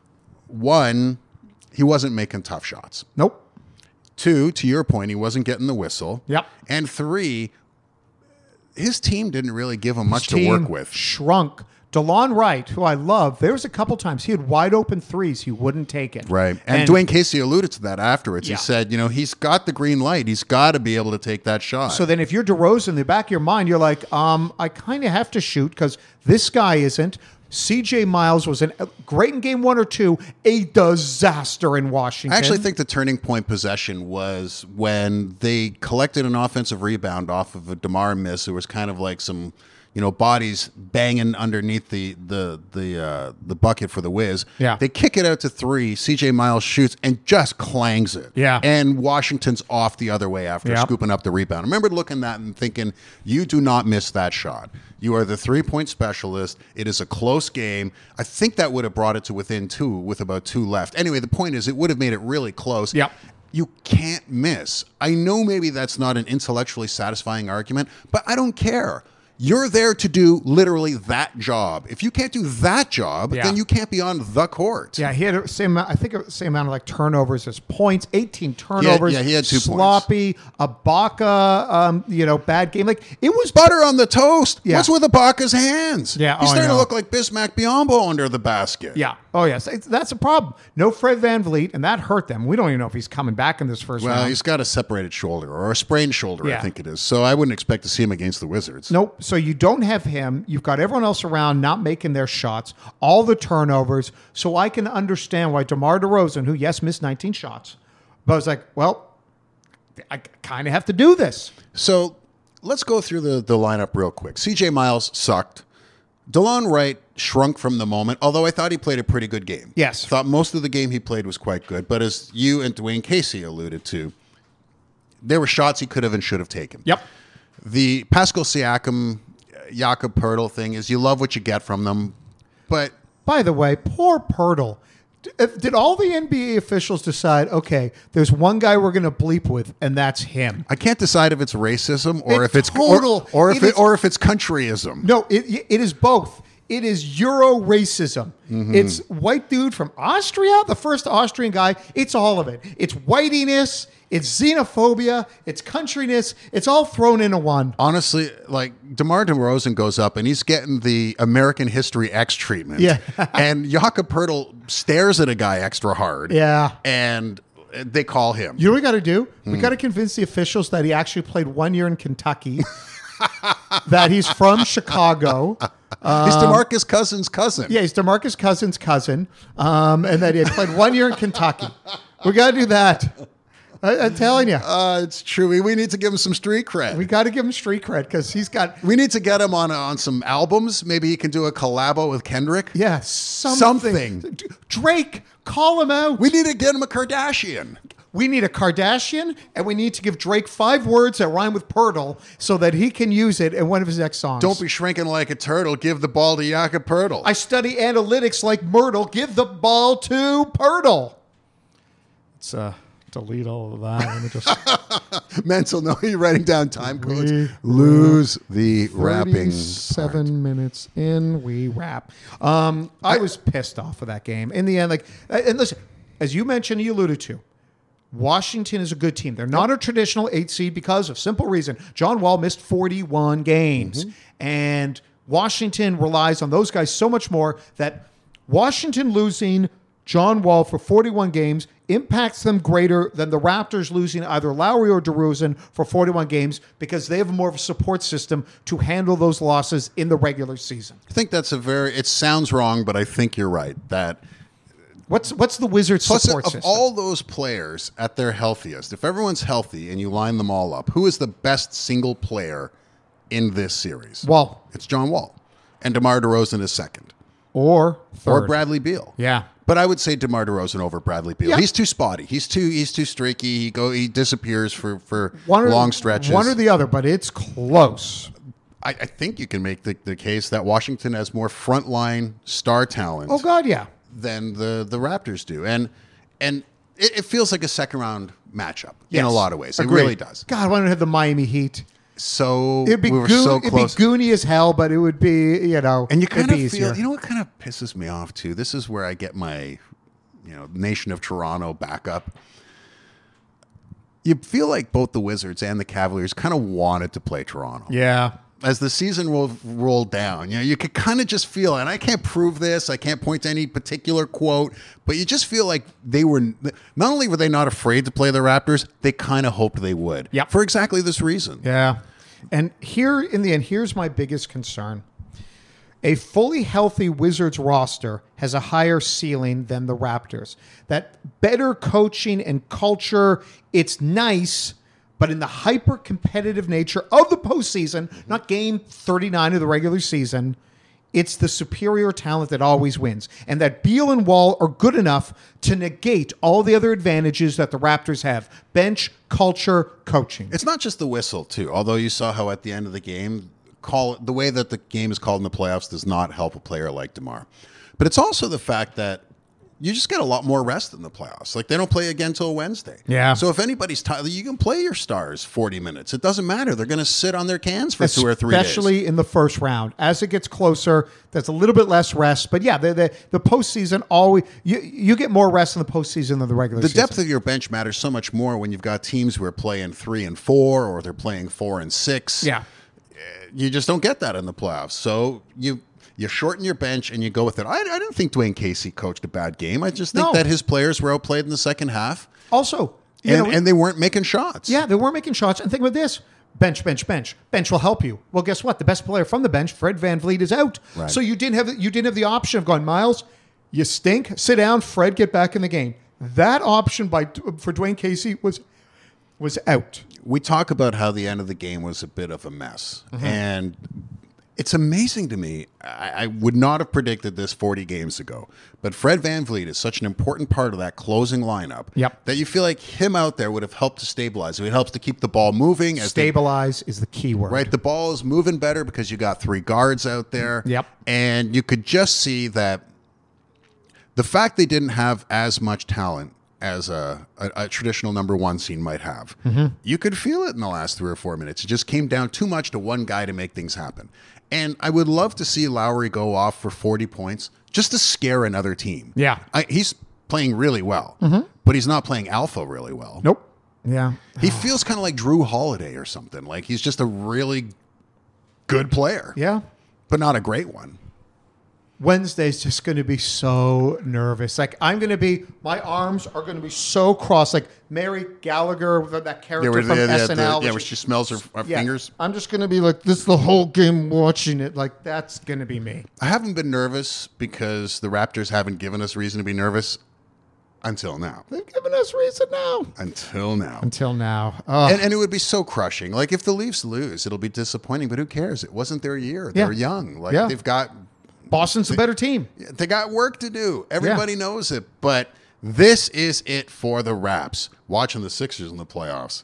1, he wasn't making tough shots. Nope. 2, to your point, he wasn't getting the whistle. Yep. And 3, his team didn't really give him much His to work team with. Shrunk. DeLon Wright, who I love, there was a couple times he had wide open threes. He wouldn't take it. Right. And Dwayne Casey alluded to that afterwards. Yeah. He said, he's got the green light. He's got to be able to take that shot. So then if you're DeRozan, in the back of your mind, you're like, I kind of have to shoot because this guy isn't. CJ Miles was great in game 1 or 2, a disaster in Washington. I actually think the turning point possession was when they collected an offensive rebound off of a DeMar miss. It was kind of like some, bodies banging underneath the bucket for the Wiz. Yeah. They kick it out to 3. CJ Miles shoots and just clangs it. Yeah. And Washington's off the other way after scooping up the rebound. I remember looking at that and thinking, you do not miss that shot. You are the 3-point specialist. It is a close game. I think that would have brought it to within 2 with about 2 left. Anyway, the point is it would have made it really close. Yep. You can't miss. I know maybe that's not an intellectually satisfying argument, but I don't care. You're there to do literally that job. If you can't do that job, then you can't be on the court. Yeah, he had the same amount of like turnovers as points, 18 turnovers. He had 2 sloppy, Ibaka, bad game. Like it was butter on the toast. Yeah. What's with Ibaka's hands? Yeah, He's I starting to know. look like Bismack Biyombo under the basket. Yeah. Oh, yes. That's a problem. No Fred VanVleet, and that hurt them. We don't even know if he's coming back in this first Well, round. he's got a separated shoulder or a sprained shoulder, Yeah. I think it is. So I wouldn't expect to see him against the Wizards. Nope. So you don't have him. You've got everyone else around not making their shots, all the turnovers. So I can understand why DeMar DeRozan, who, yes, missed 19 shots, but I was like, well, I kind of have to do this. So let's go through the lineup real quick. CJ Miles sucked. DeLon Wright shrunk from the moment, although I thought he played a pretty good game. Yes. Thought most of the game he played was quite good. But as you and Dwayne Casey alluded to, there were shots he could have and should have taken. Yep. The Pascal Siakam, Jakob Poeltl thing is you love what you get from them. But By the way, poor Poeltl. Did all the NBA officials decide, okay, there's one guy we're going to bleep with, and that's him? I can't decide if it's racism or It's if it's total- or it if is- or if it's countryism. No, it is both. It is Euro racism. It's white dude from Austria, the first Austrian guy. It's all of it. It's whitiness. It's xenophobia. It's countryness. It's all thrown into one. Honestly, like DeMar DeRozan goes up and he's getting the American History X treatment. Yeah. And Jakob Poeltl stares at a guy extra hard. Yeah. And they call him. You know what we got to do? We got to convince the officials that he actually played 1 year in Kentucky, that he's from Chicago. He's DeMarcus Cousins' cousin. Yeah, he's DeMarcus Cousins' cousin, and that he had played 1 year in Kentucky. We got to do that. I'm telling you. It's true. We need to give him some street cred. We got to give him street cred because he's got, We need to get him on some albums. Maybe he can do a collabo with Kendrick. yeah, something. Drake, call him out. We need to get him a Kardashian. We need a Kardashian, and we need to give Drake 5 words that rhyme with Poeltl so that he can use it in one of his next songs. Don't be shrinking like a turtle. Give the ball to Jakob Poeltl. I study analytics like Myrtle. Give the ball to Poeltl. Let's delete all of that. Let me just... Mental note. You're writing down time codes. Lose the wrapping. 7 minutes in, we wrap. I was pissed off with that game. In the end, and listen, as you mentioned, you alluded to, Washington is a good team. They're not a traditional 8 seed because of simple reason. John Wall missed 41 games. And Washington relies on those guys so much more that Washington losing John Wall for 41 games impacts them greater than the Raptors losing either Lowry or DeRozan for 41 games because they have more of a support system to handle those losses in the regular season. I think that's it sounds wrong, but I think you're right. That What's the Wizards plus support of system? all those players at their healthiest, if everyone's healthy and you line them all up, who is the best single player in this series? Wall. It's John Wall. And DeMar DeRozan is second. Or third. Or Bradley Beal. Yeah. But I would say DeMar DeRozan over Bradley Beal. Yeah. He's too spotty. He's too streaky. He disappears for One or- long stretches. One or the other, but it's close. I think you can make the case that Washington has more frontline star talent Oh, God, yeah. than the Raptors do. And it feels like a second round matchup in Yes. a lot of ways. It Agreed. really does. God, why don't we have the Miami Heat? So It'd be, we were so it'd be close. goony as hell, but it would be, And you it'd kind be of easier. feel, you know what kind of pisses me off too? This is where I get my, Nation of Toronto backup. You feel like both the Wizards and the Cavaliers kind of wanted to play Toronto. Yeah. as the season rolled down, you could kind of just feel, and I can't prove this, I can't point to any particular quote, but you just feel like they were, not only were they not afraid to play the Raptors, they kind of hoped they would. Yep. For exactly this reason. Yeah. And here, in the end, here's my biggest concern. A fully healthy Wizards roster has a higher ceiling than the Raptors. That better coaching and culture, it's nice, but in the hyper-competitive nature of the postseason, not game 39 of the regular season, it's the superior talent that always wins. And that Beal and Wall are good enough to negate all the other advantages that the Raptors have. Bench, culture, coaching. It's not just the whistle, too. Although you saw how at the end of the game, the way that the game is called in the playoffs does not help a player like DeMar. But it's also the fact that you just get a lot more rest in the playoffs. Like, they don't play again until Wednesday. Yeah. So if anybody's tired, you can play your stars 40 minutes. It doesn't matter. They're going to sit on their cans for 2 or 3 days. Especially in the first round. As it gets closer, there's a little bit less rest. But yeah, the postseason always, you get more rest in the postseason than the regular season. The depth of your bench matters so much more when you've got teams who are playing 3 and 4 or they're playing 4 and 6. Yeah. You just don't get that in the playoffs. So you shorten your bench and you go with it. I didn't think Dwayne Casey coached a bad game. I just think that his players were outplayed in the second half. Also, and they weren't making shots. Yeah, they weren't making shots. And think about this. Bench. Bench will help you. Well, guess what? The best player from the bench, Fred VanVleet, is out. Right. So you didn't have the option of going, Miles, you stink, sit down, Fred, get back in the game. That option for Dwayne Casey was out. We talk about how the end of the game was a bit of a mess. Mm-hmm. And it's amazing to me. I would not have predicted this 40 games ago. But Fred VanVleet is such an important part of that closing lineup that you feel like him out there would have helped to stabilize. It helps to keep the ball moving. Stabilize is the key word. Right. The ball is moving better because you got 3 guards out there. Yep. And you could just see that the fact they didn't have as much talent as a traditional number 1 scene might have. Mm-hmm. You could feel it in the last 3 or 4 minutes. It just came down too much to one guy to make things happen. And I would love to see Lowry go off for 40 points just to scare another team. Yeah. He's playing really well, but he's not playing alpha really well. Nope. Yeah. He feels kind of like Drew Holiday or something. Like he's just a really good player. Yeah. But not a great one. Wednesday's just going to be so nervous. Like my arms are going to be so crossed. Like Mary Gallagher, that character from SNL. Where she smells her fingers. I'm just going to be like this the whole game watching it. Like that's going to be me. I haven't been nervous because the Raptors haven't given us reason to be nervous until now. They've given us reason now. Until now. Oh. And it would be so crushing. Like if the Leafs lose, it'll be disappointing, but who cares? It wasn't their year. They're young. Like they've got... Boston's a better team. They got work to do. Everybody knows it. But this is it for the Raps. Watching the Sixers in the playoffs.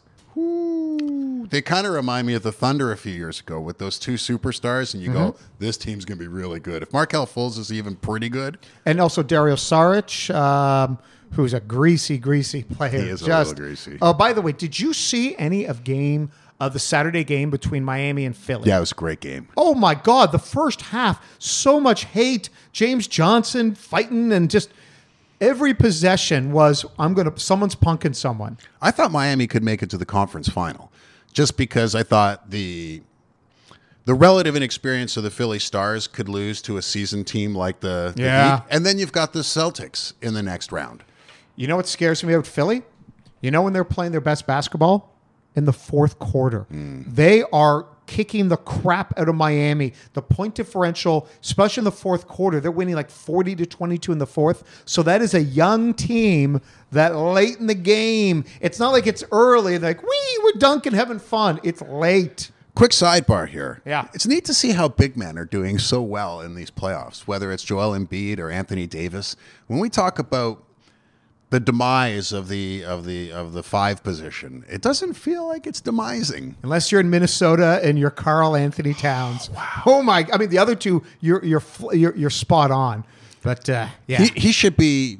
Whoo. They kind of remind me of the Thunder a few years ago with those 2 superstars. And you go, this team's going to be really good. If Markelle Fultz is even pretty good. And also Dario Saric, who's a greasy player. He is a little greasy. Oh, by the way, did you see any of the Saturday game between Miami and Philly? Yeah, it was a great game. Oh my God, the first half, so much hate. James Johnson fighting and just every possession was someone's punking someone. I thought Miami could make it to the conference final just because I thought the relative inexperience of the Philly Stars could lose to a seasoned team like the Heat. And then you've got the Celtics in the next round. You know what scares me about Philly? You know when they're playing their best basketball? In the fourth quarter. They are kicking the crap out of Miami. The point differential, especially in the fourth quarter, they're winning like 40-22 in the fourth. So that is a young team that late in the game, it's not like it's early, like, we're dunking, having fun. It's late. Quick sidebar here. Yeah. It's neat to see how big men are doing so well in these playoffs, whether it's Joel Embiid or Anthony Davis. When we talk about the demise of the 5 position, it doesn't feel like it's demising. Unless you're in Minnesota and you're Karl Anthony Towns. Wow. Oh my! I mean, the other 2, you're spot on. But yeah, he should be.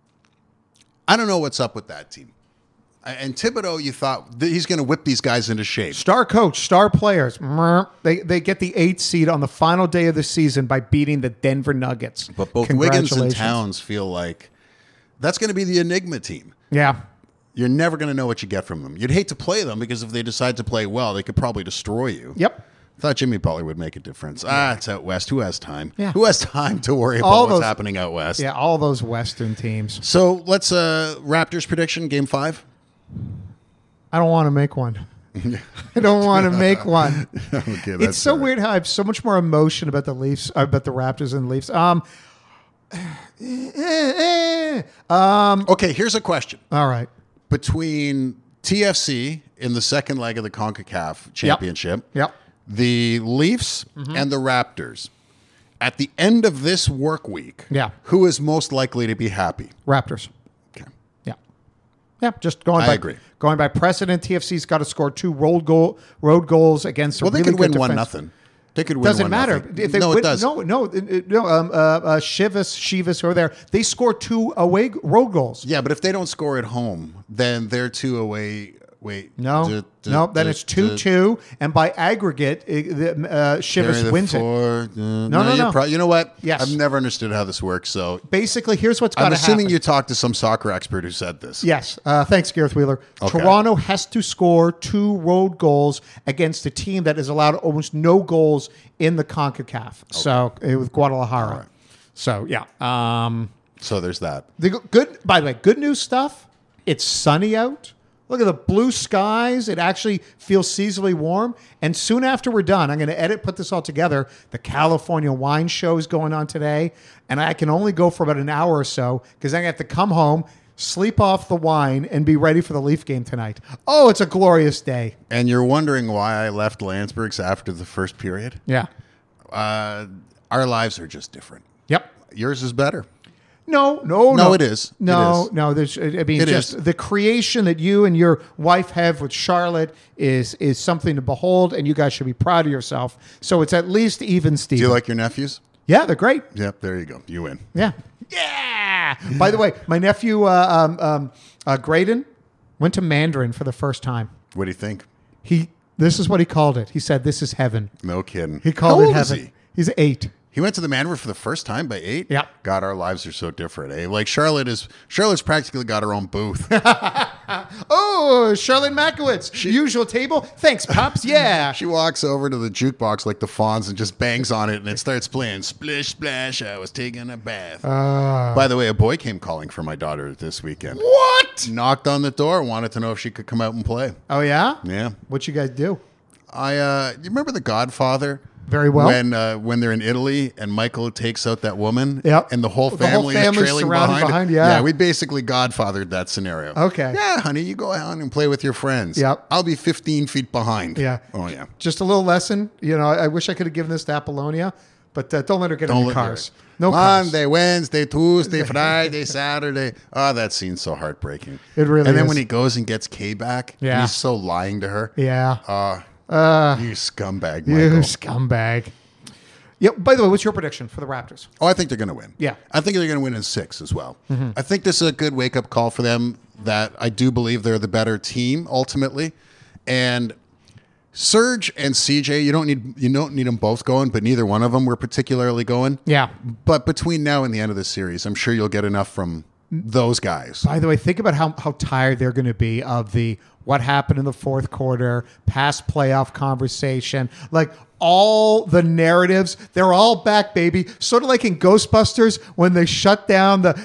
I don't know what's up with that team. And Thibodeau, you thought he's going to whip these guys into shape. Star coach, star players. They get the 8th seed on the final day of the season by beating the Denver Nuggets. But both Wiggins and Towns feel like that's going to be the enigma team. Yeah. You're never going to know what you get from them. You'd hate to play them because if they decide to play well, they could probably destroy you. Yep. Thought Jimmy Butler would make a difference. It's out west. Who has time? Yeah. Who has time to worry about All what's those- happening out west? Yeah, all those Western teams. So let's Raptors prediction, game 5. I don't want to make one. I don't want to make one. Okay, that's It's so fair. weird how I have so much more emotion about the Leafs, about the Raptors and the Leafs. Okay, here's a question. All right. Between TFC in the second leg of the CONCACAF championship, Yep. the Leafs and the Raptors, at the end of this work week, Yeah. who is most likely to be happy? Raptors. Okay. Yeah. Yeah, just going I by agree. Going by precedent, TFC's got to score 2 road goals against a Well, they really could win good 1-0. They could win Doesn't 1-0. matter. If they No, win, it does. No. Shivas, who are there? They score 2 away road goals. Yeah, but if they don't score at home, then they're 2 away. Wait. No, then it's 2-2, and by aggregate, Shivas wins it. No. No. You know what? Yes. I've never understood how this works. So Basically, here's what's got I'm to happen. assuming you talked to some soccer expert who said this. Yes. Thanks, Gareth Wheeler. Okay. Toronto has to score 2 road goals against a team that has allowed almost no goals in the CONCACAF. So with Guadalajara. All right. So yeah. So there's that. By the way, good news stuff. It's sunny out. Look at the blue skies. It actually feels seasonally warm. And soon after we're done, I'm going to put this all together. The California Wine Show is going on today. And I can only go for about an hour or so because I have to come home, sleep off the wine, and be ready for the Leaf game tonight. Oh, it's a glorious day. And you're wondering why I left Landsberg's after the first period? Yeah. Our lives are just different. Yep. Yours is better. No, it is. No, It is. no. There's, I mean, It just is. the creation that you and your wife have with Charlotte is something to behold, and you guys should be proud of yourself. So it's at least even, Steve. Do you like your nephews? Yeah, they're great. Yep, there you go. You win. Yeah, yeah. By the way, my nephew Graydon went to Mandarin for the first time. What do you think? This is what he called it. He said, "This is heaven." No kidding. He called How it old is heaven. he? He's 8. He went to the Mandarin for the first time by 8? Yeah. God, our lives are so different, eh? Like Charlotte's practically got her own booth. Oh, Charlotte Makowitz, usual table. Thanks, pops. Yeah. She walks over to the jukebox like the Fonz and just bangs on it and it starts playing Splish Splash, I was taking a bath. By the way, a boy came calling for my daughter this weekend. What? Knocked on the door, wanted to know if she could come out and play. Oh yeah. Yeah. What you guys do? You remember The Godfather? Very well. When they're in Italy and Michael takes out that woman, Yep. and the whole The whole family is family's trailing surrounded behind, yeah. Yeah, we basically Godfathered that scenario. Okay. Yeah, honey, you go out and play with your friends. Yep. I'll be 15 feet behind. Yeah. Oh yeah. Just a little lesson. You know, I wish I could have given this to Apollonia, but don't let her get in the let her- cars. No cars. Monday, Wednesday, Tuesday, Friday, Saturday. Oh, that scene's so heartbreaking. It really And then is. when he goes and gets Kay back, Yeah. and he's so lying to her. Yeah. You scumbag, You Michael. scumbag. Yeah. By the way, what's your prediction for the Raptors? Oh, I think they're going to win. Yeah. I think they're going to win in 6 as well. I think this is a good wake-up call for them that I do believe they're the better team ultimately. And Serge and CJ, you don't need them both going, but neither one of them were particularly going. Yeah. But between now and the end of the series, I'm sure you'll get enough from those guys. By the way, think about how tired they're going to be of the what happened in the fourth quarter, past playoff conversation, like all the narratives. They're all back, baby. Sort of like in Ghostbusters when they shut down the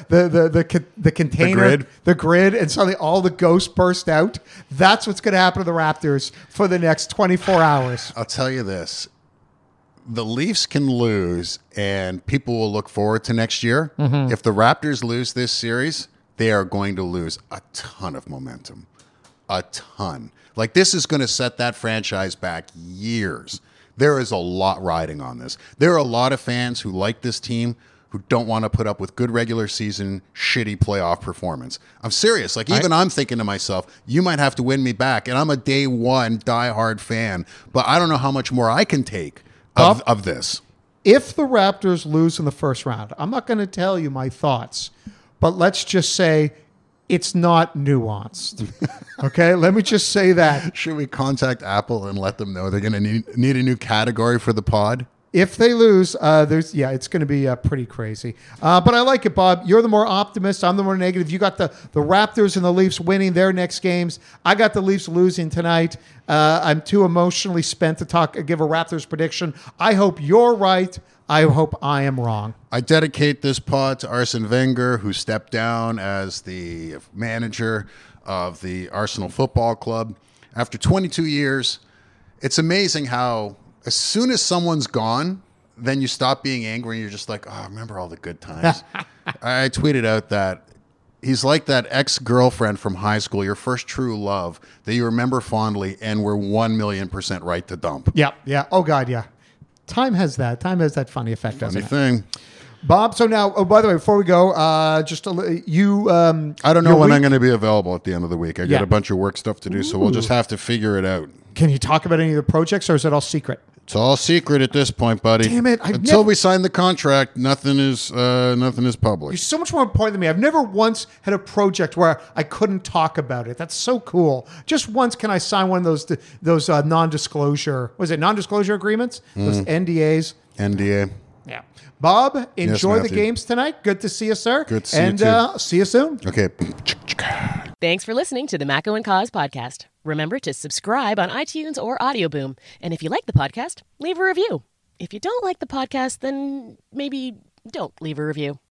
container, the grid, and suddenly all the ghosts burst out. That's what's going to happen to the Raptors for the next 24 hours. I'll tell you this. The Leafs can lose, and people will look forward to next year. If the Raptors lose this series, they are going to lose a ton of momentum. A ton. Like, this is going to set that franchise back years. There is a lot riding on this. There are a lot of fans who like this team who don't want to put up with good regular season, shitty playoff performance. I'm serious. Like, even I'm thinking to myself, you might have to win me back. And I'm a day one diehard fan, but I don't know how much more I can take of this. If the Raptors lose in the first round, I'm not going to tell you my thoughts, but let's just say it's not nuanced. Okay? Let me just say that. Should we contact Apple and let them know they're going to need a new category for the pod? if they lose, it's going to be pretty crazy. But I like it, Bob. You're the more optimist. I'm the more negative. You got the Raptors and the Leafs winning their next games. I got the Leafs losing tonight. I'm too emotionally spent to give a Raptors prediction. I hope you're right. I hope I am wrong. I dedicate this pod to Arsene Wenger, who stepped down as the manager of the Arsenal Football Club after 22 years. It's amazing how as soon as someone's gone, then you stop being angry and you're just like, oh, I remember all the good times. I tweeted out that he's like that ex-girlfriend from high school, your first true love that you remember fondly and were 1,000,000% right to dump. Yeah. Oh, God, yeah. Time has that funny effect, doesn't it? Funny thing. Bob, so now, by the way, before we go, I don't know when I'm going to be available at the end of the week. I got Yeah. a bunch of work stuff to do, so we'll just have to figure it out. Can you talk about any of the projects, or is it all secret? It's all secret at this point, buddy. Damn it. Until we sign the contract, nothing is public. You're so much more important than me. I've never once had a project where I couldn't talk about it. That's so cool. Just once can I sign one of those non-disclosure, non-disclosure agreements? Those NDAs. NDA. Yeah. Bob, enjoy the Matthew. games tonight. Good to see you, sir. Good to see you, too. And see you soon. Okay. Thanks for listening to the Macco and Cause podcast. Remember to subscribe on iTunes or Audio Boom. And if you like the podcast, leave a review. If you don't like the podcast, then maybe don't leave a review.